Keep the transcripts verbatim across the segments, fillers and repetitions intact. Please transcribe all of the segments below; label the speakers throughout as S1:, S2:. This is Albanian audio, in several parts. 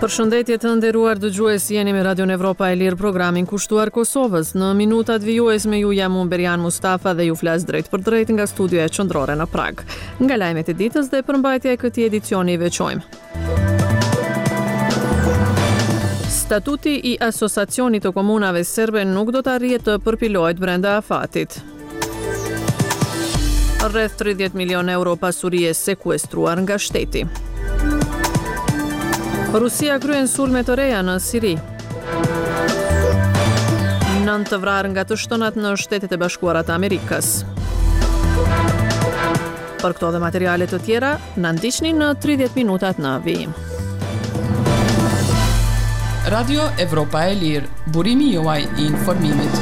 S1: Përshëndetje të nderuar dëgjues, jeni me Radio Evropa e Lirë, programin kushtuar Kosovës. Në minutat vijues me ju jam unë Berian Mustafa dhe ju flas drejt për drejt nga studioja qendrore në Prag. Nga lajmet e ditës dhe përmbajtja e këtij edicioni i veçojmë. Statuti i Asociacionit të Komunave Serbe nuk do të arrihet të përpilohet brenda afatit. Rreth tridhjetë milion euro pasurie sekuestruar nga shteti. Rusia kryen sulme të reja në Siri. Nëntë të vrarë nga të shtonat në Shtetet e Bashkuara të Amerikës. Për këto dhe materiale të tjera, na ndiqni në tridhjetë minutat në vijim.
S2: Radio Evropa e Lirë, burimi juaj i informimit.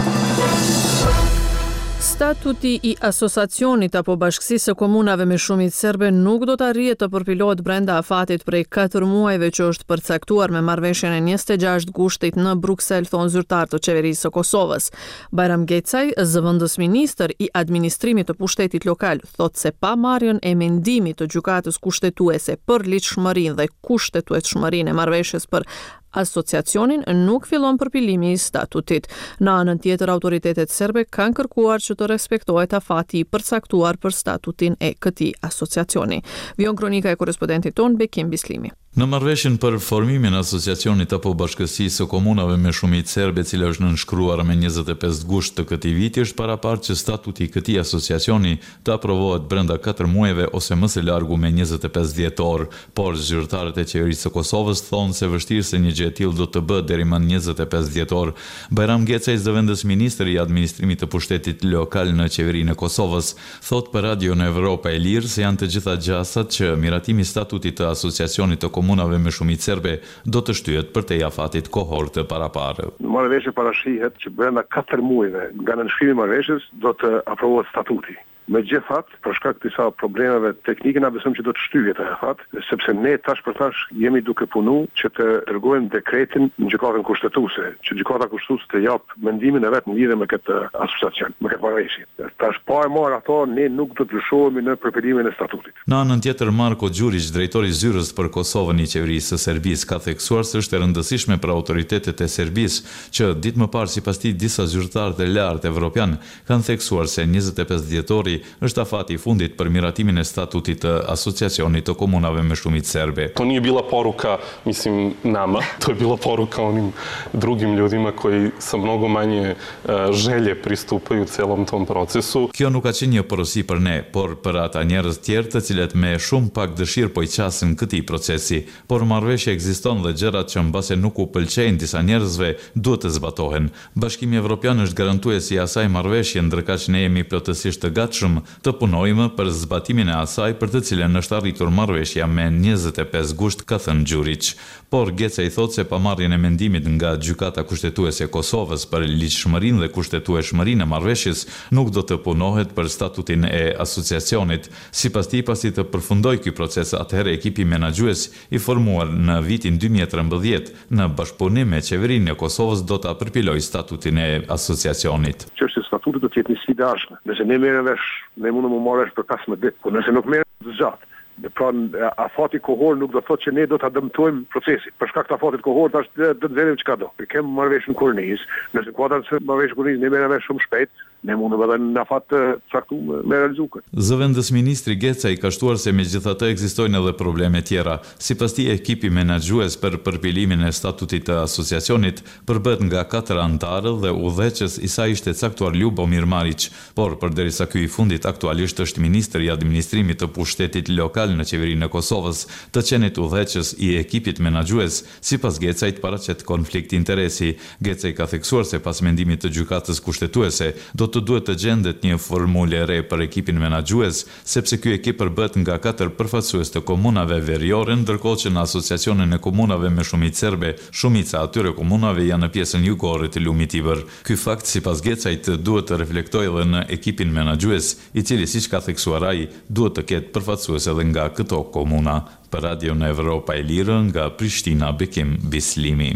S1: Statuti i Asociacionit apo Bashkësisë së Komunave me Shumicë Serbe nuk do të arrihet të përpilohet brenda afatit prej katër muajve që është përcaktuar me marrëveshjen e njëzet e gjashtë gushtit në Bruksel, thon zyrtar të qeverisë së Kosovës. Bajram Gecaj, zëvendës ministër i administrimit të pushtetit lokal, thotë se pa marrjen e mendimit të gjykatës kushtetuese për ligjshmërinë dhe kushtetueshmërinë e marrëveshjes për asociacionin nuk fillon përpilimi i statutit. Në anën tjetër, autoritetet serbe kanë kërkuar që të respektohet afati i përcaktuar për statutin e këtij asociacioni. Vion kronika e korrespondentit ton Bekim Bislimi.
S3: Në marrëveshjen për formimin e asociacionit apo bashkësisë së komunave me shumicë serbe, e cila është nënshkruar me njëzet e pesë gusht të këtij viti, është paraparë që statuti i këtij asociacioni të aprovohet brenda katër muajve ose më së largu me njëzet e pesë dhjetor, por zyrtarët e qeverisë së Kosovës thonë se vështirë se një gjë e tillë do të bëhet deri më njëzet e pesë dhjetor. Bajram Gecaj, zëvendës ministër i administrimit të pushtetit lokal në qeverinë e Kosovës, thotë për Radio në Evropa e Lirë se janë të gjitha gjasat që miratimi i statutit të asociacionit të komunave me shumicë serbe do të shtyhet për te afatit kohor të paraparë.
S4: Marrëveshja parashihet që brenda katër muajve nga nënshkrimi i marrëveshjes do të aprovohet statuti. Megjithatë, për shkak të disa problemeve teknike, na besojmë që do të shtyhet ai afat, sepse ne tash për tash jemi duke punu që të dërgojmë dekretin në gjykatën kushtetuese, që gjykata kushtetuese të jap mendimin e vet në lidhje me këtë asociacion, me këtë marrëveshje. Tash pa e marrë ato, ne nuk do të lëshohemi në përpilimin e statutit.
S3: Në anën tjetër, Marko Gjurić, drejtori i zyrës për Kosovën i qeverisë së Serbisë, ka theksuar se është e rëndësishme për autoritetet e Serbisë që ditë më parë sipas tij disa zyrtarë të lartë evropian kanë theksuar se njëzet e pesë dhjetori është afati i fundit për miratimin e statutit të asociacionit të komunave me shumicë serbe.
S5: To nije bila poruka, mislim, nama, to je bila poruka onim drugim ljudima koji sa mnogo manje želje pristupaju celom tom procesu.
S3: Kjo nuk ka qenë një porosi për ne, por për ata njerëz tjerë të cilët me shumë pak dëshirë po i qasin këtij procesi, por marrëveshja ekziston dhe gjërat që mbase nuk u pëlqejnë disa njerëzve duhet të zbatohen. Bashkimi Evropian është garantuesi i asaj marrëveshje, ndërkaq ne jemi plotësisht të gatshëm të punojmë për zbatimin e asaj për të cilën është arritur marrëveshja me njëzet e pesë gusht, ka thënë Gjurić. Por Gecaj thotë se pamarrjen e mendimit nga gjykata kushtetuese e Kosovës për ligjshmërinë dhe kushtetueshmërinë e marrëveshjes nuk do të punohet për statutin e asociacionit. Sipas tij, pasi të përfundoj ky proces, atëherë ekipi menaxhues i formuar në vitin dy mijë e trembëdhjetë në bashkëpunim me qeverinë e Kosovës do ta përpilojë statutin e asociacionit.
S4: Çështja e statutit do të jetë një sfidë dashme. Nëse ne merrem vesh, ne mundem të marrësh për pesëmbëdhjetë ditë, por nëse nuk merrem të gjatë, pra afati kohor nuk do të thotë që ne do ta dëmtojmë procesin. Për shkak të afatit kohor tash do të vërim çka do. Ne kemi marrëveshjen kurniz, nëse kuadrat se marrëveshjen kurniz ne merrem vesh shumë shpejt, ne mundem edhe në afat të caktuar me realizuar.
S3: Zëvendës ministri Gecaj ka shtuar se megjithatë ekzistojnë edhe probleme tjera. Sipas tij, ekipi menaxhues për përpilimin e statutit të asociacionit përbëhet nga katër anëtarë dhe udhëheqës i saj ishte caktuar Ljubomir Marić, por përderisa ky i fundit aktualisht është ministër i administrimit të pushtetit lokal në qeverinë e Kosovës, të qenit udhëheqës i ekipit menaxhues, sipas Gecajt paraqet konflikt interesi. Gecaj ka theksuar se pas mendimit të gjykatës kushtetuese do të duhet të gjendet një formulë e re për ekipin menaxhues, sepse ky ekip përbëhet nga katër përfaqësues të komunave veriore, ndërkohë që në asociacionin e komunave me shumicë serbe, shumica atyre komunave janë në pjesën jugore të lumit Tiber. Ky fakt, sipas Gecajt, duhet të reflektojë edhe në ekipin menaxhues, i cili siç ka theksuar ai, duhet të ketë përfaqësues edhe nga këto komuna. Për Radio në Evropa e Lirë, nga Prishtina, Bekim Bislimi.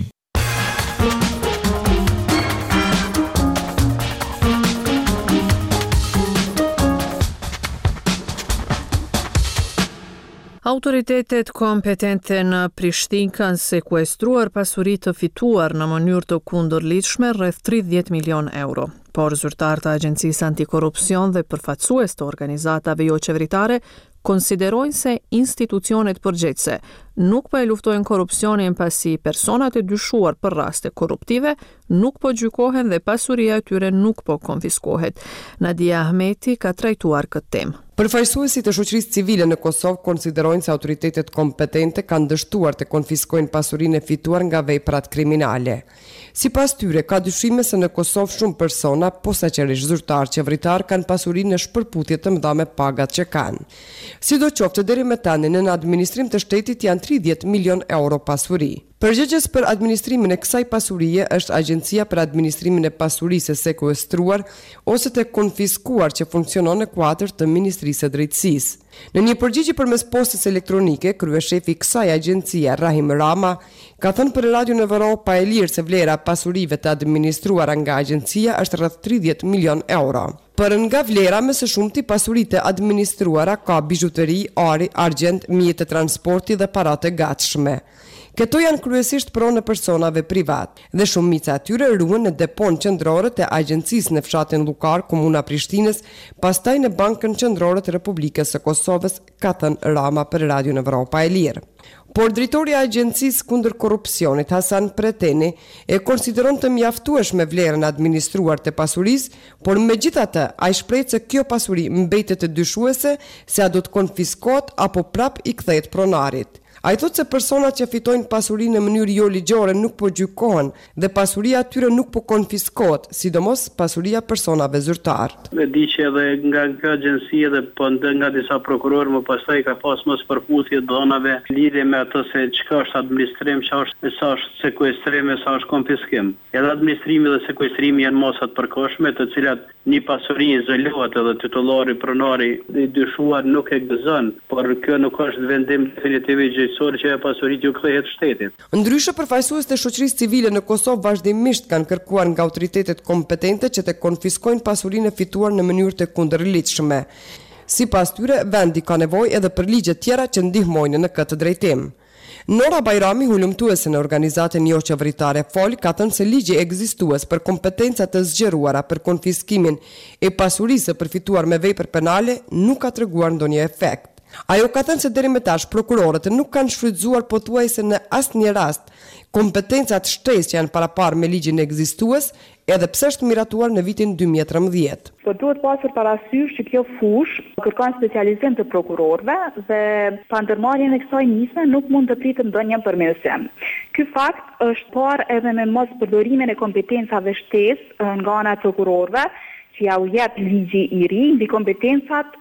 S1: Autoritetet kompetente në Prishtinë kanë sekuestruar pasuri të fituar në mënyrë të kundërlidhshme rreth tridhjetë milion euro. Por zyrtarët e Agjencisë Antikorrupsion dhe përfaqësues të organizatave jo qeveritare konsiderojnë se institucionet përgjegjëse nuk po e luftojnë korrupsionin pasi personat e dyshuar për raste korruptive nuk po gjykohen dhe pasuria e tyre nuk po konfiskohet. Nadia Ahmeti ka trajtuar këtë temë.
S6: Përfaqësuesit e shoqërisë civile në Kosovë konsiderojnë se autoritetet kompetente kanë dështuar të konfiskojnë pasurinë e fituar nga veprat kriminale. Sipas tyre, ka dyshime se në Kosovë shumë persona, posaçërisht zyrtar qeveritar, kanë pasurinë në shpërputje të mëdha me pagat që kanë. Sidoqoftë, deri më tani në administrim të shtetit janë tridhjetë milion euro pasuri. Përgjegjës për administrimin e kësaj pasurie është Agjencia për Administrimin e Pasurisë së Sekuestruar ose të konfiskuar që funksionon në kuadër të Ministrisë së Drejtësisë. Në një përgjigje përmes postës elektronike, kryeshefi i kësaj agjencie, Rahim Rama, ka thënë për Radion Evropa e Lirë se vlera pasurive të administruara nga agjencia është rreth tridhjetë milion euro. Për nga vlera më së shumti pasuritë administruara ka bizhuteri, ari, argjend, mjet të transporti dhe para të gatshme. Këto janë kryesisht pronë personave privat dhe shumica e tyre ruhen në depon qendrore të agjencisë në fshatin Llukar, komuna Prishtinës, pastaj në Bankën Qendrore të Republikës së Kosovës, ka thënë Rama për Radion Evropa e Lirë. Por drejtori i Agjencisë kundër korrupsionit, Hasan Preteni, e konsideron të mjaftueshme vlerën administruar të pasurisë, por megjithatë ai shpreh se kjo pasuri mbetet të dyshuese se a do të konfiskohet apo prap i kthehet pronarit. Ai thotë se personat që fitojnë pasurinë në mënyrë jo ligjore nuk po gjykohen dhe pasuria atyre nuk po konfiskohet, sidomos pasuria personave zyrtar.
S7: E di që edhe nga kjo agjenci dhe po nga disa prokurorë më pastaj ka pas mos përputhje dhënave lidhje me ato se çka është administrim, çka është sa është sekuestrim, sa është konfiskim. Edhe administrimi dhe sekuestrimi janë mosa të përkohshme, të cilat një pasuri izolohet edhe titullari, pronari i dyshuar nuk e gëzon, por kjo nuk është vendim definitiv i që e pasurit ju kthehet shtetit.
S6: Ndryshe, përfaqësues të shoqërisë civile në Kosovë vazhdimisht kanë kërkuar nga autoritetet kompetente që të konfiskojnë pasurinë e fituar në mënyrë të kundërlidhshme. Sipas tyre, vendi ka nevojë edhe për ligje tjera që ndihmojnë në këtë drejtim. Nora Bajrami, hulumtuese në organizatën jo qeveritare F O L, ka thënë se ligji ekzistues për kompetencat të zgjeruara për konfiskimin e pasurisë së përfituar me vepër penale nuk ka treguar ndonjë efekt. Ajo ka thënë se deri më tash prokurorët nuk kanë shfrytzuar pothuajse në asnjë rast kompetencat shtesë që janë paraparë me ligjin ekzistues, edhe pse është miratuar në vitin dy mijë e trembëdhjetë.
S8: Po duhet pasur parasysh që kjo fushë kërkon specializim të prokurorëve dhe pa ndërmarrjen e kësaj nisme nuk mund të pritet ndonjë përmirësim. Ky fakt është parë edhe me mos përdorimin e kompetencave shtesë nga ana e prokurorëve, që ja u jep ligji i ri mbi kompetencat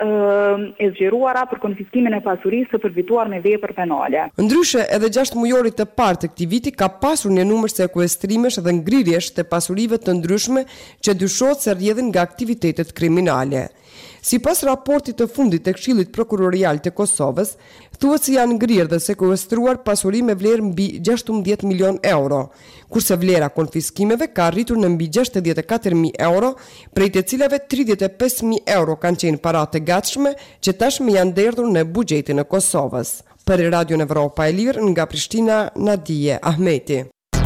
S8: e zgjeruara për konfiskimin e pasurisë së përfituar me vepër penale.
S6: Ndryshe, edhe gjashtë mujorit të parë të këtij viti ka pasur një numër sekuestrimesh dhe ngrirjesh të pasurive të ndryshme që dyshohet se rrjedhin nga aktivitetet kriminale. Sipas raportit të fundit të Këshillit Prokurorial të Kosovës, thuhet se janë ngrirë dhe sekuestruar pasuri me vlerë mbi gjashtëmbëdhjetë milion euro, kurse vlera konfiskimeve ka arritur në mbi gjashtëdhjetë e katër mijë euro, prej të cilave tridhjetë e pesë mijë euro kanë qenë para të gatshme që tashmë janë derdhur në buxhetin e Kosovës. Për Radion Evropa e Lirë, nga Prishtina, Nadia Ahmeti.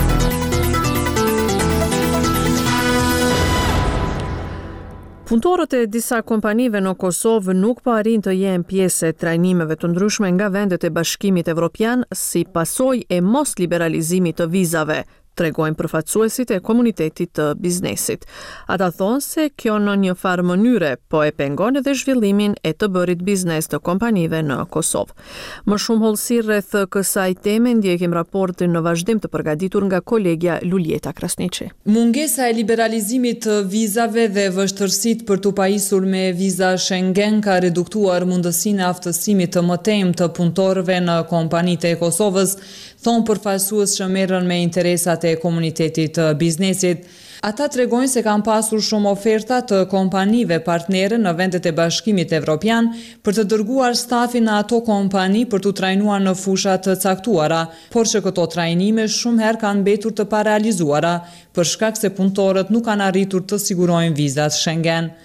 S1: Punëtorët e disa kompanive në Kosovë nuk po arrin të jenë pjesë e trajnimeve të ndryshme nga vendet e Bashkimit Evropian si pasojë e mos liberalizimit të vizave, tregojnë përfaqësuesit e komunitetit të biznesit. Ata thonë se kjo në një farë mënyre po e pengon edhe zhvillimin e të bërit biznes të kompanive në Kosovë. Më shumë hollësi rreth kësaj teme ndjekim raportin në vazhdim të përgatitur nga kolegja Luljeta Krasniqi.
S9: Mungesa e liberalizimit të vizave dhe vështërsitë për të pajisur me viza Schengen ka reduktuar mundësinë e aftësimit të mëtejmë të punëtorëve në kompanitë e Kosovës, thonë përfaqësues që merren me interesat e komunitetit të biznesit. Ata tregojnë se kanë pasur shumë oferta të kompanive partnere në vendet e Bashkimit Evropian për të dërguar stafin në ato kompani për të trajnuar në fusha të caktuara, por që këto trajnime shumë herë kanë mbetur të parealizuara për shkak se punëtorët nuk kanë arritur të sigurojnë vizat Schengen.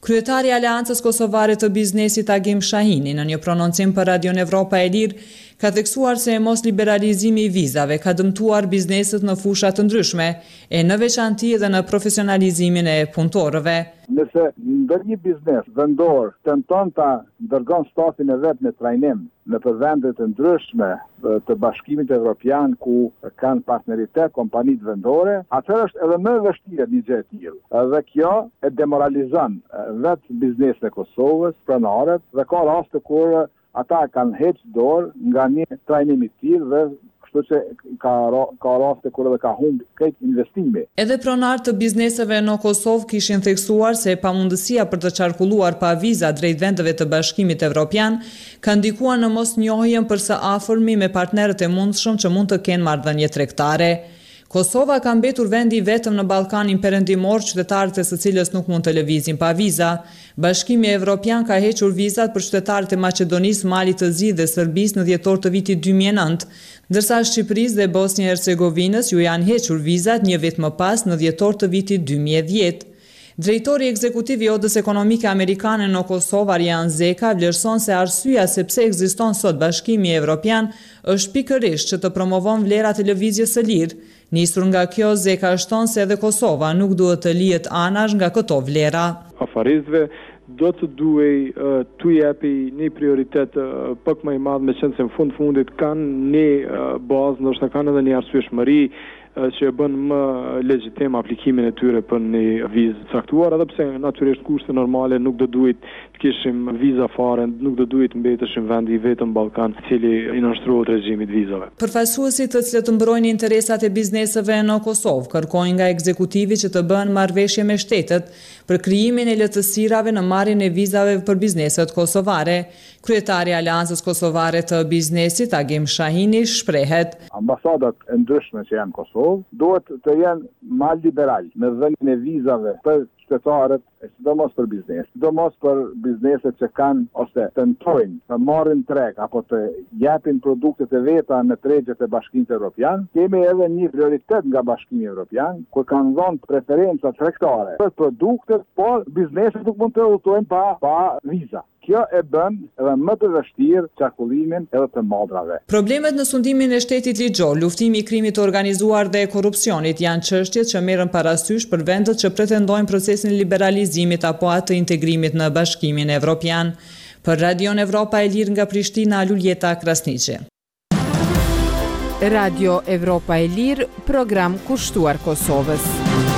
S9: Kryetari i Aleancës Kosovare të Biznesit Agim Shahini në një prononcim për Radion Evropa e Lirë ka theksuar se mos liberalizimi i vizave ka dëmtuar bizneset në fusha të ndryshme, e në veçanti edhe në profesionalizimin e punëtorëve.
S10: Nëse ndonjë biznes vendor tenton ta dërgon stafin e vet në trajnim në për vende të ndryshme të Bashkimit Evropian ku kanë partneritet kompanitë vendore, atëherë është edhe më e vështirë një gjë e tillë. Dhe kjo e demoralizon vetë biznesin e Kosovës, pronarët, dhe ka raste kur ata kanë heqë dorë nga një trajnim i tillë dhe kështu që ka, ka raste kur edhe ka humbë këtë investime.
S9: Edhe pronarët të bizneseve në Kosovë kishin theksuar se pamundësia për të qarkulluar pa viza drejt vendeve të Bashkimit Evropian ka ndikuar në mosnjohjen për së afërmi me partnerët e mundshëm që mund të kenë marrëdhënie tregtare. Kosova ka mbetur vendi vetëm në Ballkanin Perëndimor qytetarët e së cilës nuk mund të lëvizin pa viza. Bashkimi Evropian ka hequr vizat për qytetarët e Maqedonisë, Malit të Zi dhe Serbisë në dhjetor të vitit dy mijë e nëntë, ndërsa Shqipërisë dhe Bosnjë e Hercegovinës ju janë hequr vizat një vit më pas në dhjetor të vitit dy mijë e dhjetë. Drejtori ekzekutiv i Odës Ekonomike Amerikane në Kosovë, Arjan Zeka, vlerëson se arsyeja se pse ekziston sot Bashkimi Evropian është pikërisht që të promovon vlerat e lëvizjes së lirë. Nisur nga kjo, Zeka shton se edhe Kosova nuk duhet të lihet anash nga këto vlera.
S11: Afarizve do të duhej uh, të jepi një prioritet uh, pak më i madh, me qenë se në fund fundit kanë një uh, bazë, ndoshta kanë edhe një arsyeshmëri që e bën më legjitim aplikimin e tyre për një vizë caktuar, edhe pse natyrisht kushte normale nuk do duhet të kishim viza fare, nuk do duhet të mbeteshim vendi i vetëm Ballkan, i cili i nënshtrohet regjimit vizave.
S9: Përfaqësuesit të cilët mbrojnë interesat e bizneseve në Kosovë kërkojnë nga ekzekutivi që të bëhen marrëveshje me shtetet për krijimin e lehtësirave në marrjen e vizave për bizneset kosovare. Kryetari i Aleancës Kosovare të Biznesit, Agim Shahini, shprehet:
S10: Ambasadat e ndryshme që janë në Kosovë duhet të jenë më liberal në dhënien e vizave për qytetarët, e sidomos për biznes, sidomos për bizneset që kanë ose tentojnë të marrin treg apo të japin produktet e veta në tregjet e Bashkimit Evropian. Kemi edhe një prioritet nga Bashkimi Evropian, ku kanë dhënë preferenca tregtare për produktet, por bizneset nuk mund të udhtojnë pa pa viza. Kjo e bën edhe më të vështirë qarkullimin edhe të maldrave.
S9: Problemet në sundimin e shtetit ligjor, luftimi i krimit të organizuar dhe korrupsionit janë çështjet që merren parasysh për vendet që pretendojnë procesin e liberalizimit apo atë të integrimit në Bashkimin Evropian. Për Radion Evropa e Lirë nga Prishtina, Luljeta Krasniqi.
S12: Radio Evropa e Lirë, program kushtuar Kosovës.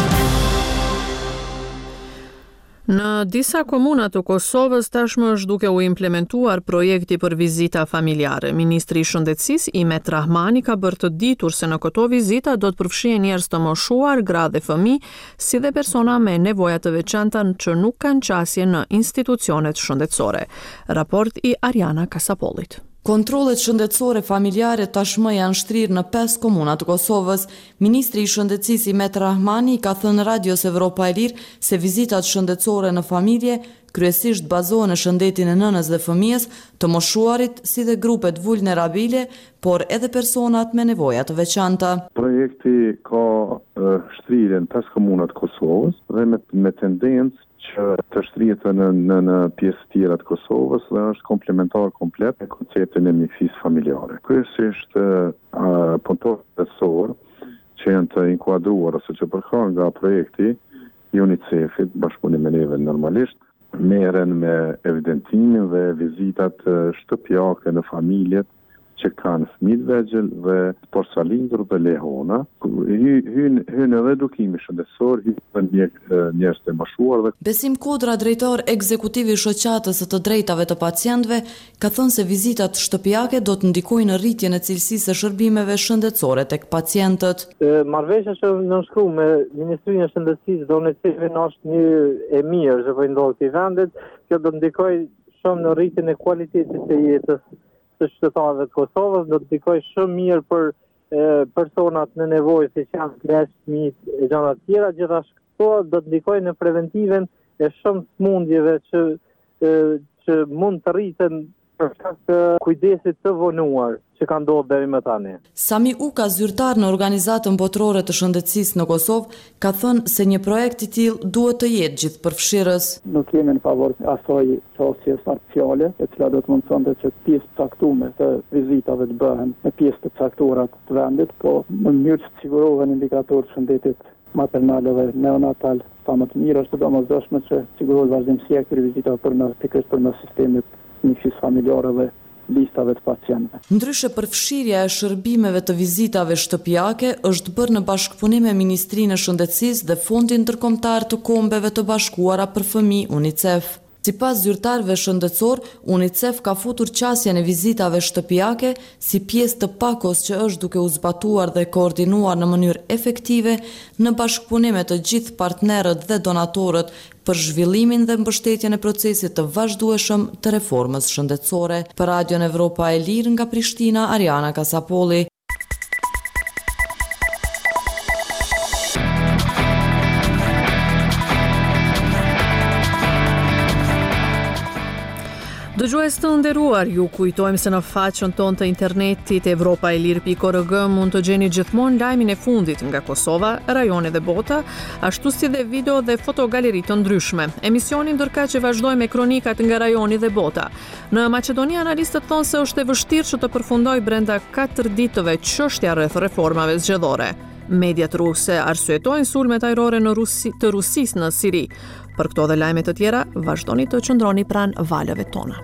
S1: Në disa komuna të Kosovës tashmë është duke u implementuar projekti për vizita familjare. Ministri i Shëndetësisë Imet Rahmani ka bërë të ditur se në këto vizita do të përfshihen njerëz të moshuar, gra dhe fëmijë, si dhe persona me nevoja të veçanta që nuk kanë qasje në institucionet shëndetësore. Raport i Ariana Kasapollit.
S13: Kontrollet shëndetësore familjare tashmë janë shtrirë në pesë komuna të Kosovës. Ministri i Shëndetësisë Imet Rahmani ka thënë Radios Evropa e Lirë se vizitat shëndetësore në familje kryesisht bazohen në shëndetin e nënës dhe fëmijës, të moshuarit si dhe grupet vulnerabile, por edhe personat me nevoja të veçanta.
S14: Projekti ka shtrirje në pesë komuna të Kosovës dhe me, me tendencë që të shtrihet në, në, në pjesë tjera të Kosovës dhe është komplementar komplet me konceptin e mjekësisë familjare. Kryesisht punëtorët shëndetësor që janë të inkuadruar ose që përkrohen nga projekti i UNICEF-it, bashkëpunim me neve normalisht, merren me evidentimin dhe vizitat shtëpiake në familjet që kanë fëmijë vegjël dhe porsalindur dhe lehona. Hyn hyn edhe edukimi shëndetësor, hyn njerëz të moshuar dhe
S13: Besim Kodra, drejtor ekzekutiv i shoqatës së të drejtave të pacientëve, ka thënë se vizitat shtëpiake do të ndikojnë në rritjen e cilësisë së shërbimeve shëndetësore tek pacientët.
S15: Marrëveshja që nënshkru me Ministrinë e Shëndetësisë dhe UNICEF-in është një e mirë që po ndodh këtij vendit, kjo do të ndikojë shumë në rritjen e cilësisë së jetës të qytetarëve të Kosovës, do të ndikojë shumë mirë për e, personat në nevojë, si që janë pleqë, fëmijë e gjëra të tjera, gjithashtu do të ndikojë në preventiven e shumë smundjeve që e, që mund të rriten për shkak të kujdesit të vonuar që ka ndodhur deri më tani.
S13: Sami Uka, zyrtar në Organizatën Botërore të Shëndetësisë në Kosovë, ka thënë se një projekt i tillë duhet të jetë gjithëpërfshirës.
S16: Nuk jemi në favor asoj qasjes parciale, e cila do të mundësonte që pjesë caktuar të vizitave të bëhen në pjesë të caktuara të vendit, po në mënyrë që të sigurohen indikatorët të shëndetit maternal dhe neonatal sa më të mirë, është domosdoshme që sigurohet vazhdimësia e këtyre vizitave përmes pikërisht përmes sistemit mjekësisë familjare dhe listave të pacientëve.
S13: Ndryshe, përfshirja e shërbimeve të vizitave shtëpiake është bërë në bashkëpunim me Ministrinë e Shëndetësisë dhe Fondin Ndërkombëtar të Kombeve të Bashkuara për Fëmijë UNICEF. Sipas zyrtarëve shëndetësor, UNICEF ka futur qasjen e vizitave shtëpiake si pjesë të pakos që është duke u zbatuar dhe koordinuar në mënyrë efektive në bashkëpunim me të gjithë partnerët dhe donatorët për zhvillimin dhe mbështetjen e procesit të vazhdueshëm të reformës shëndetësore. Për Radion Evropa e Lirë nga Prishtina, Ariana Kasapolli.
S1: Dëgjues të nderuar, ju kujtojmë se në faqen tonë të internetit evropa e lirë pikë org mund të gjeni gjithmonë lajmin e fundit nga Kosova, rajoni dhe bota, ashtu si dhe video dhe fotogaleri të ndryshme. Emisioni ndërkaq që vazhdojmë me kronikat nga rajoni dhe bota. Në Maqedoni analistët thonë se është e vështirë që të përfundojë brenda katër ditëve çështja rreth reformave zgjedhore. Mediat ruse arsyetojnë sulmet ajrore në Rusi, të Rusisë në Siri. Për këto dhe lajme të tjera, vazhdoni të qëndroni pranë valëve tona.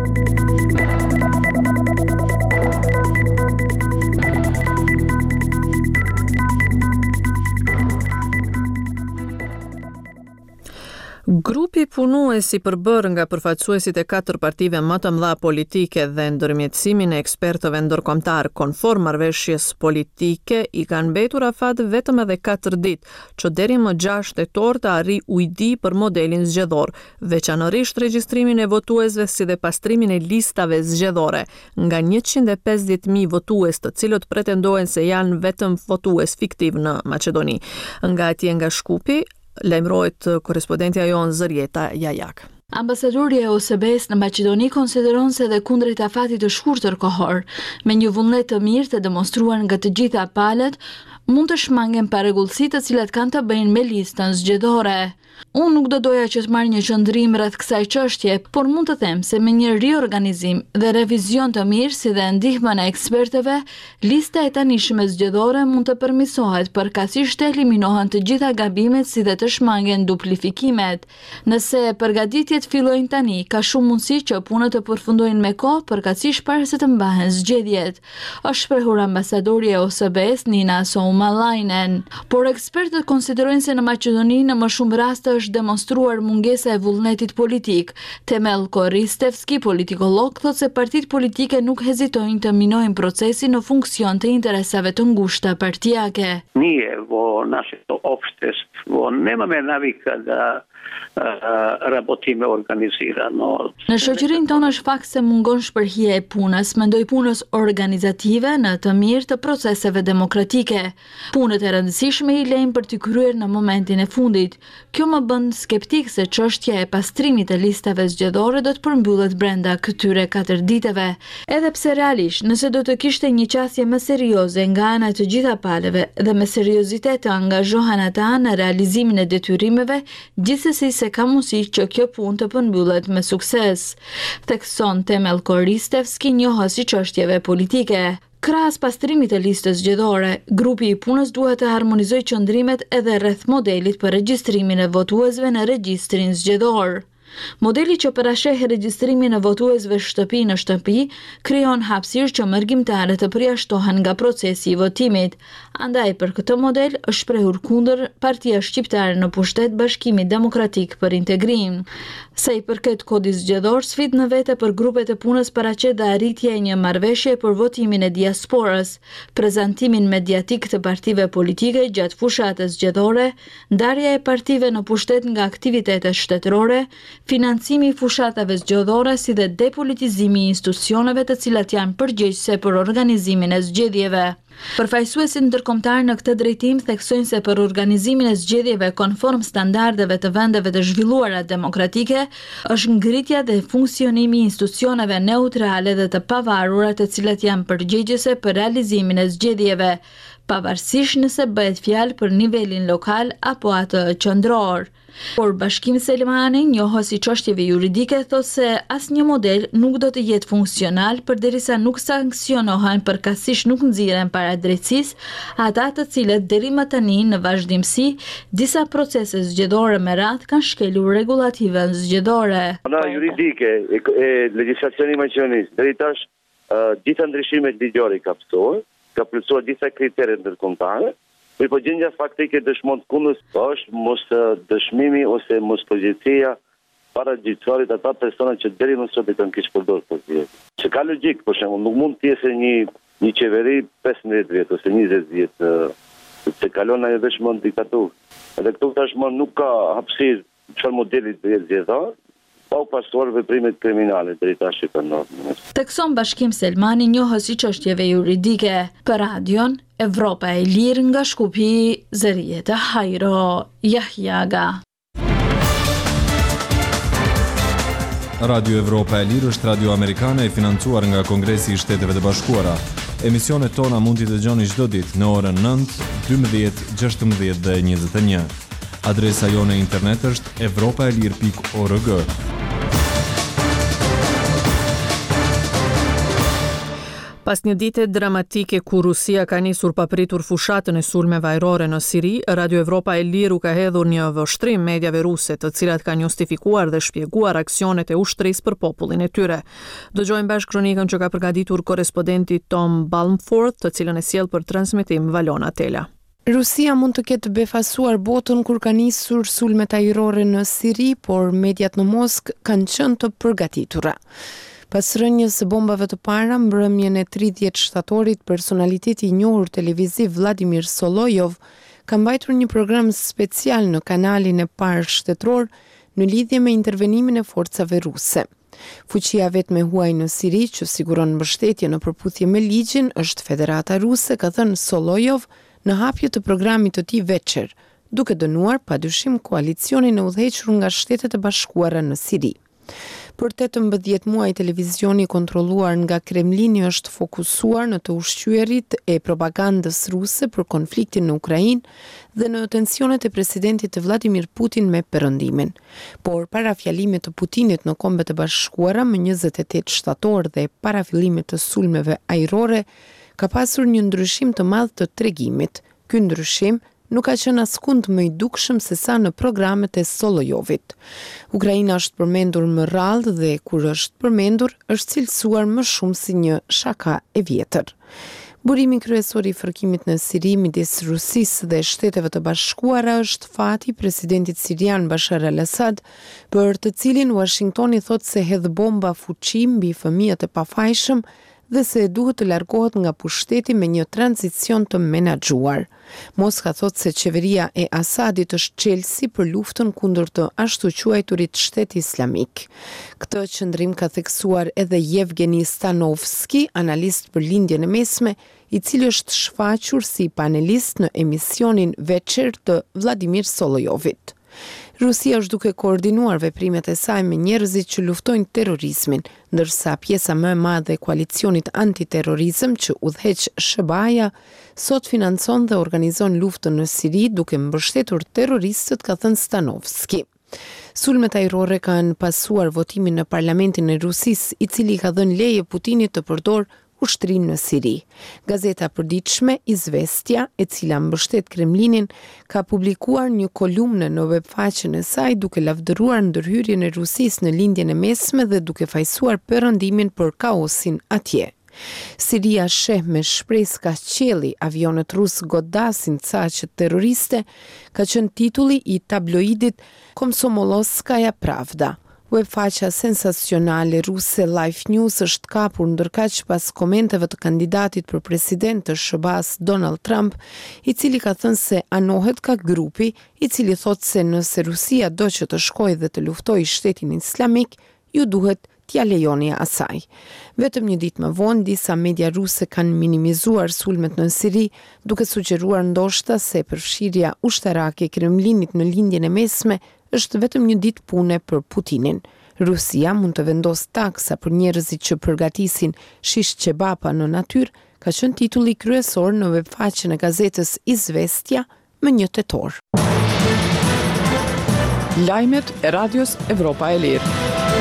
S1: Grupi punuesi përbërë nga përfaqësuesit e katër partive më të mëdha politike dhe ndërmjetësimin e ekspertëve ndërkombëtar konform marrëveshjes politike i kanë mbetur afat vetëm edhe katër ditë, që deri më gjashtë tetor të arri ujdi për modelin zgjedhor, veçanërisht regjistrimin e votuesve si dhe pastrimin e listave zgjedhore, nga njëqind e pesëdhjetë mijë votues të cilët pretendojnë se janë vetëm votues fiktiv në Maqedoni. Nga atje nga Shkupi, lajmërohet korrespondentja jon Zërieta Jajak.
S17: Ambasadori e O S B-s në Maqedoni konsideron se dhe kundrejt afatit të shkurtër kohor, me një vullnet të mirë të demonstruar nga të gjitha palët, mund të shmangen parregullësi të cilat kanë të bëjnë me listën zgjedhore. Unë nuk do doja që të marrë një qëndrim rreth kësaj çështje, por mund të them se me një riorganizim dhe revizion të mirë si dhe ndihmën e ekspertëve, lista e tanishme zgjedhore mund të përmirësohet përkatësisht të eliminohen të gjitha gabimet si dhe të shmangen duplifikimet. Nëse përgatitjet fillojnë tani, ka shumë mundësi që punët të përfundojnë me kohë përkatësisht para se të mbahen zgjedhjet, është shprehur ambasadori e O S B-s Nina Soumallajnen. Por ekspertët konsiderojnë se në Maqedoni në më shumë raste është demonstruar mungesa e vullnetit politik. Temel Koristevski, politikolog, thotë se partitë politike nuk hezitojnë të minojnë procesin në funksion të interesave të ngushta partijake.
S18: Nije vo našето opštestvo nemаме navika da rabotime organizirano.
S17: Në shoqërinë tonë është fakt se mungon shpërhija e punës, mendoj punës organizative në të mirë të proceseve demokratike. Punët e rëndësishme i lejmë për t'i kryer në momentin e fundit. Kjo më bën skeptik se çështja e pastrimit të listave zgjedhore do të përmbyllet brenda këtyre katër ditëve. Edhe pse realisht, nëse do të kishte një qasje më serioze nga ana e të gjitha palëve dhe me seriozitet të angazhohen ata në realizimin e detyrimeve, gjithsesi se ka mundësi që kjo punë të përmbyllet me sukses, thekson Temel Koristevski, njohës i çështjeve politike. Krahas pastrimit të listës zgjedhore, grupi i punës duhet të harmonizojë qëndrimet edhe rreth modelit për regjistrimin e votuesve në regjistrin zgjedhor. Modeli që parasheh regjistrimin e votuesve shtëpi në shtëpi krijon hapësirë që mërgjimtarët të përjashtohen nga procesi i votimit. Andaj për këtë model është shprehur kundër Partia Shqiptare në pushtet Bashkimi Demokratik për Integrim. Sa i përket kodit zgjedhor, sfidë në vete për grupet e punës paraqet dhe arritja e një marrëveshje për votimin e diasporës, prezantimin mediatik të partive politike gjatë fushatës zgjedhore, ndarja e partive në pushtet nga aktivitetet shtetërore, financimi i fushatave zgjedhore si dhe depolitizimi i institucioneve të cilat janë përgjegjëse për organizimin e zgjedhjeve. Përfaqësuesit ndërkombëtar në këtë drejtim theksojnë se për organizimin e zgjedhjeve konform standardeve të vendeve të zhvilluara demokratike është ngritja dhe funksionimi i institucioneve neutrale dhe të pavarura të cilat janë përgjegjëse për realizimin e zgjedhjeve, pavarësisht nëse bëhet fjalë për nivelin lokal apo atë qendror. Por Bashkim Selmani, njohës i çështjeve juridike, thotë se asnjë model nuk do të jetë funksional përderisa nuk sanksionohen përkatësisht nuk nxiren para drejtësisë ata të cilët deri më tani në vazhdimsi disa procese zgjedhore me radhë kanë shkelur rregullativën zgjedhore.
S19: Ana juridike e, e legjislacioni maqedonisë deri tash uh, disa ndryshimet ligjore ka pësuar, ka plotësuar disa kritere ndërkombëtare. Për po gjendja faktike dëshmon kundës është mos dëshmimi ose mos përgjegjësia para gjyqtarit ata persona që deri më sot e kanë kishë përdorur përgjigje. Që ka logjik, për shembull, nuk mund të jetë një një qeveri pesëmbëdhjetë vjet ose njëzet vjet se kalon ajo dëshmon diktaturë. Edhe këtu tashmë nuk ka hapësirë çfarë modeli të jetë zgjedhor, pa u pasuar veprimet kriminale deri tash që kanë ndodhur.
S17: Tekson Bashkim Selmani, njohës i çështjeve juridike, për radion Evropa e Lirë nga Shkupi, Zërijet e Hajro, Jahjaga.
S20: Radio Evropa e Lirë është radio amerikane e financuar nga Kongresi i Shteteve të Bashkuara. Emisionet tona mund t'i dëgjoni çdo ditë në orën nëntë, dymbëdhjetë, gjashtëmbëdhjetë dhe njëzet e një. Adresa jone internet është evropaelir pikë org.
S1: Pas një dite dramatike ku Rusia ka nisur papritur fushatën e sulmeve ajrore në Siri, Radio Evropa e Lirë u ka hedhur një vështrim mediave ruse, të cilat kanë justifikuar dhe shpjeguar aksionet e ushtrisë për popullin e tyre. Dëgjojmë bashkë kronikën që ka përgatitur korespondenti Tom Balmforth, të cilën e sjell për transmetim Valona Tela.
S12: Rusia mund të ketë befasuar botën kur ka nisur sulmet ajrore në Siri, por mediat në Moskë kanë qenë të përgatitura. Pas rënjës së bombave të para, mbrëmjen e tridhjetë shtatorit, personaliteti i njohur televiziv Vladimir Solojov ka mbajtur një program special në kanalin e parë shtetëror në lidhje me intervenimin e forcave ruse. Fuqia vetme huaj në Siri që siguron mbështetje në përputhje me ligjin është Federata Ruse, ka thënë Solojov në hapje të programit të tij veçer, duke dënuar padyshim koalicionin e udhëhequr nga Shtetet e Bashkuara në Siri. Për tetëmbëdhjetë muaj televizioni kontrolluar nga Kremlini është fokusuar në të ushqyerit e propagandës ruse për konfliktin në Ukrainë dhe në tensionet e presidentit Vladimir Putin me Perëndimin. Por para fjalimit të Putinit në Kombet e Bashkuara më njëzet e tetë shtator dhe para fillimit të sulmeve ajrore, ka pasur një ndryshim të madh të tregimit. Ky ndryshim nuk ka qenë askund më i dukshëm se sa në programet e Solojovit. Ukraina është përmendur më rrallë dhe kur është përmendur, është cilësuar më shumë si një shaka e vjetër. Burimi kryesor i fërkimit në Siri midis Rusisë dhe Shteteve të Bashkuara është fati presidentit sirian Bashar al-Assad, për të cilin Washingtoni thotë se hedh bomba fuqi mbi fëmijët e pafajshëm dhe se duhet të largohet nga pushteti me një tranzicion të menaxhuar. Moska thotë se qeveria e Asadit është çelësi për luftën kundër të ashtu quajturit Shteti Islamik. Këtë qëndrim ka theksuar edhe Yevgeni Stanovski, analist për lindjen e mesme, i cili është shfaqur si panelist në emisionin veçer të Vladimir Solojovit. Rusia është duke koordinuar veprimet e saj me njerëzit që luftojnë terrorizmin, ndërsa pjesa më e madhe e koalicionit antiterrorizëm që udhëheq S B A-ja sot financon dhe organizon luftën në Siri duke mbështetur terroristët, ka thënë Stanovski. Sulmet ajrore kanë pasuar votimin në parlamentin e Rusisë, i cili ka dhënë leje Putinit të përdorë ushtrin në Siri. Gazeta përditshme Izvestja, e cila mbështet Kremlinin, ka publikuar një kolumnë në webfaqen e saj duke lavdëruar ndërhyrjen e Rusisë në lindjen e mesme dhe duke fajsuar perëndimin për kaosin atje. Siria sheh me shpresë ka qelli, avionet rus godasin caqet terroriste, ka qenë titulli i tabloidit Komsomolskaja Pravda. Webfaqja sensacionale ruse Life News është kapur ndërkaq pas komenteve të kandidatit për president të S B A-s Donald Trump, i cili ka thënë se anohet ka grupi i cili thotë se nëse Rusia do që të shkojë dhe të luftojë Shtetin Islamik, ju duhet t'ia lejoni asaj. Vetëm një ditë më vonë, disa media ruse kanë minimizuar sulmet në Siri, duke sugjeruar ndoshta se përfshirja ushtarake e Kremlinit në lindjen e mesme është vetëm një ditë pune për Putinin. Rusia mund të vendos taksa për njerëzit që përgatisin shish qebapa në natyrë, ka qenë titulli kryesor në webfaqen e gazetës Izvestja më një tetor.
S2: Lajmet e Radios Evropa e Lirë.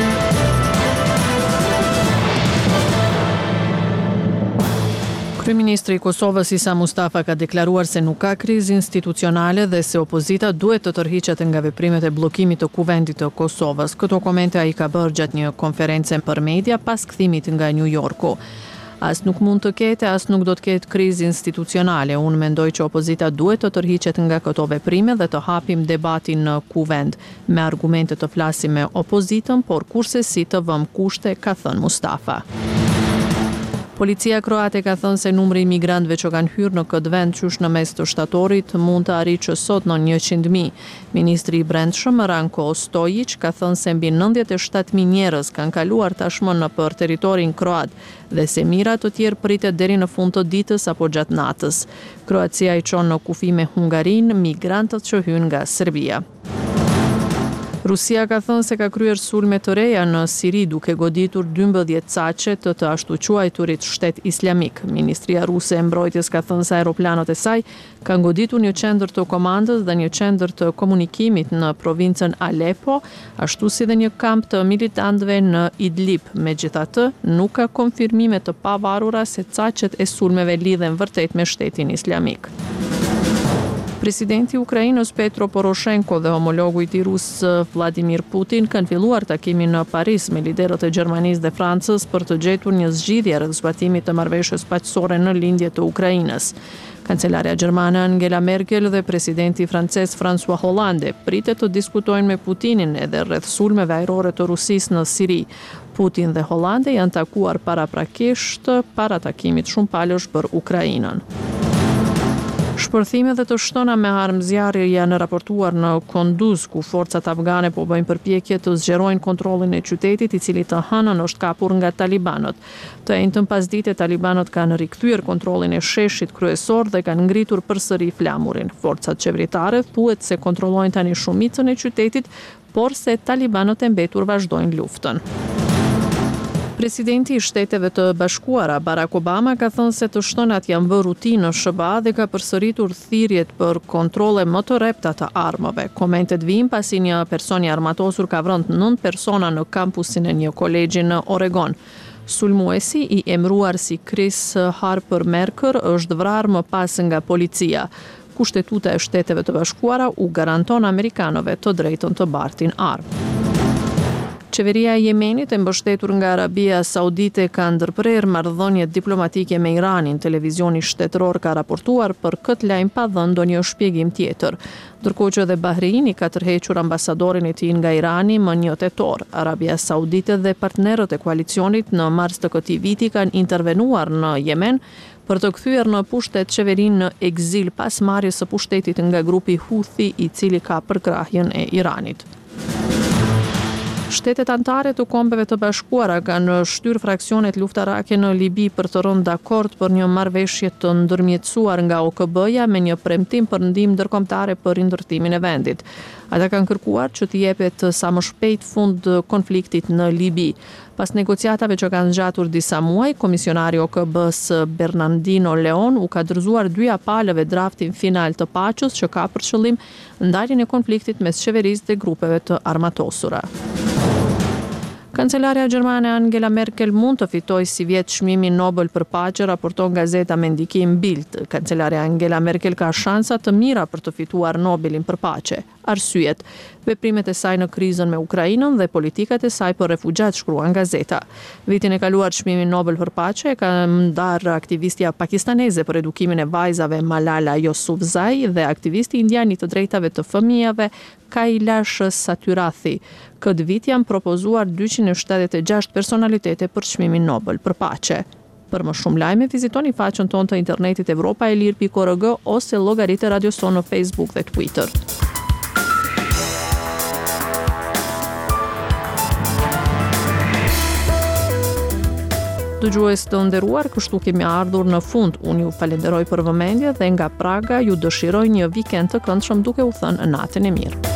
S1: Kryeministri i Kosovës Isa Mustafa ka deklaruar se nuk ka krizë institucionale dhe se opozita duhet të tërhiqet nga veprimet e bllokimit të kuvendit të Kosovës. Këto komente ai ka bërë gjatë një konferencë për media pas kthimit nga New Yorku. As nuk mund të ketë, as nuk do të ketë krizë institucionale. Unë mendoj që opozita duhet të tërhiqet nga këto veprime dhe të hapim debatin në kuvend. Me argumente të flasim me opozitën, por kurse si të vëm kushte, ka thënë Mustafa. Policia kroate ka thënë se numri i migrantëve që kanë hyrë në këtë vend qysh në mes të shtatorit mund të arrijë që sot në njëqind mijë. Ministri i Brendshëm Ranko Ostojić ka thënë se mbi nëntëdhjetë e shtatë mijë njerëz kanë kaluar tashmë në për territorin kroat dhe se mira të tjerë pritet deri në fund të ditës apo gjatë natës. Kroacia i çon në kufi me Hungarinë migrantët që hyn nga Serbia. Rusia ka thënë se ka kryer sulme të reja në Siri duke goditur dymbëdhjetë caçe të të ashtu quajturit shtet islamik. Ministria ruse e mbrojtjes ka thënë se aeroplanët e saj kanë goditur një qendër të komandës dhe një qendër të komunikimit në provincën Aleppo, ashtu si dhe një kamp të militantëve në Idlib. Megjithatë, nuk ka konfirmime të pavarura se caçet e sulmeve lidhen vërtet me shtetin islamik. Presidenti i Ukrainës Petro Poroshenko dhe homologu i tij rus Vladimir Putin kanë filluar takimin në Paris me liderët e Gjermanisë dhe Francës për të gjetur një zgjidhje rreth zbatimit të marrëveshjes paqësore në lindje të Ukrainës. Kancelarja gjermane Angela Merkel dhe presidenti francez François Hollande pritet të diskutojnë me Putinin edhe rreth sulmeve ajrore të Rusisë në Siri. Putin dhe Hollande janë takuar paraprakisht para takimit shumëpalësh për Ukrainën. Shpërthime dhe të shtona me armë zjarri janë raportuar në Kunduz, ku forcat afgane po bëjnë përpjekje të zgjerojnë kontrollin e qytetit, i cili të hënën është kapur nga talibanët. Të njëjtën pasdite talibanët kanë rikthyer kontrollin e sheshit kryesor dhe kanë ngritur përsëri flamurin. Forcat qeveritare thuhet se kontrollojnë tani shumicën e qytetit, por se talibanët e mbetur vazhdojnë luftën. Presidenti i Shteteve të Bashkuara Barack Obama ka thënë se të shtonat janë bërë rutinë në SH B A dhe ka përsëritur thirrjet për kontrolle më të repta të armëve. Komentet vijnë pasi një person i armatosur ka vrënë nëntë persona në kampusin e një kolegji në Oregon. Sulmuesi i emëruar si Chris Harper Merker është vrarë më pas nga policia. Kushtetuta e Shteteve të Bashkuara u garanton amerikanëve të drejtën të bartin armë. Qeveria e Jemenit e mbështetur nga Arabia Saudite ka ndërprer marrëdhënie diplomatike me Iranin. Televizioni shtetëror ka raportuar për këtë lajm pa dhënë ndonjë shpjegim tjetër. Ndërkohë që edhe Bahreini ka tërhequr ambasadorin e tij nga Irani më një tetor. Arabia Saudite dhe partnerët e koalicionit në mars të këtij viti kanë intervenuar në Yemen për të kthyer në pushtet qeverinë në ekzil pas marrjes së pushtetit nga grupi Houthi, i cili ka përkrahjen e Iranit. Shtetet anëtare të Kombeve të Bashkuara kanë shtyr fraksionet luftarake në Libi për të rënë dakord për një marrëveshje të ndërmjetësuar nga O K B-ja me një premtim për ndihmë ndërkombëtare për rindërtimin e vendit. Ata kanë kërkuar që të jepet sa më shpejt fund konfliktit në Libi. Pas negociatave që kanë zgjatur disa muaj, komisionari O K B-s Bernardino Leon u ka dorëzuar dy apalëve draftin final të paqes që ka për qëllim ndaljen e konfliktit mes qeverisë dhe grupeve të armatosura. Kancelarja gjermane Angela Merkel mund të fitojë si vjet çmimin Nobel për paqe, raporton gazeta me ndikim Bild. Kancelarja Angela Merkel ka shansa të mira për të fituar Nobelin për paqe. Arsyet: veprimet e saj në krizën me Ukrainën dhe politikat e saj për refugjat, shkruan gazeta. Vitin e kaluar çmimin Nobel për paqe ka ndarë aktivistja pakistaneze për edukimin e vajzave Malala Yousafzai dhe aktivisti indian i të drejtave të fëmijëve Kailash Satyarthi. Këtë vit janë propozuar dyqind e shtatëdhjetë e gjashtë personalitete për çmimin Nobel për paqe. Për më shumë lajme, vizitoni faqen tonë të internetit evropa e lirë pikë org ose llogaritë Radio Son në Facebook dhe Twitter. Dëgjues të nderuar, kështu kemi ardhur në fund. Unë ju falenderoj për vëmendje dhe nga Praga ju dëshiroj një vikend të këndshëm duke u thënë natën e mirë.